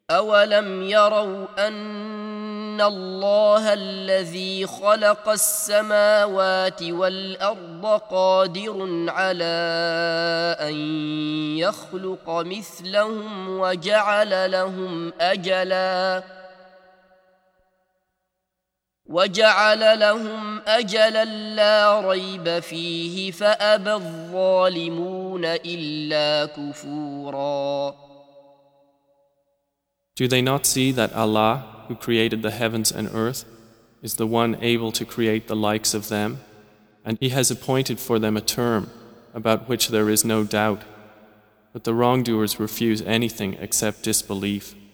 أولم يروا أن الله الذي خلق السماوات والأرض قادر على أن يخلق مثلهم وجعل لهم أجلا لا ريب فيه فأبى الظالمون إلا كفورا. Do they not see that Allah, who created the heavens and earth, is the one able to create the likes of them, and He has appointed for them a term about which there is no doubt, but the wrongdoers refuse anything except disbelief.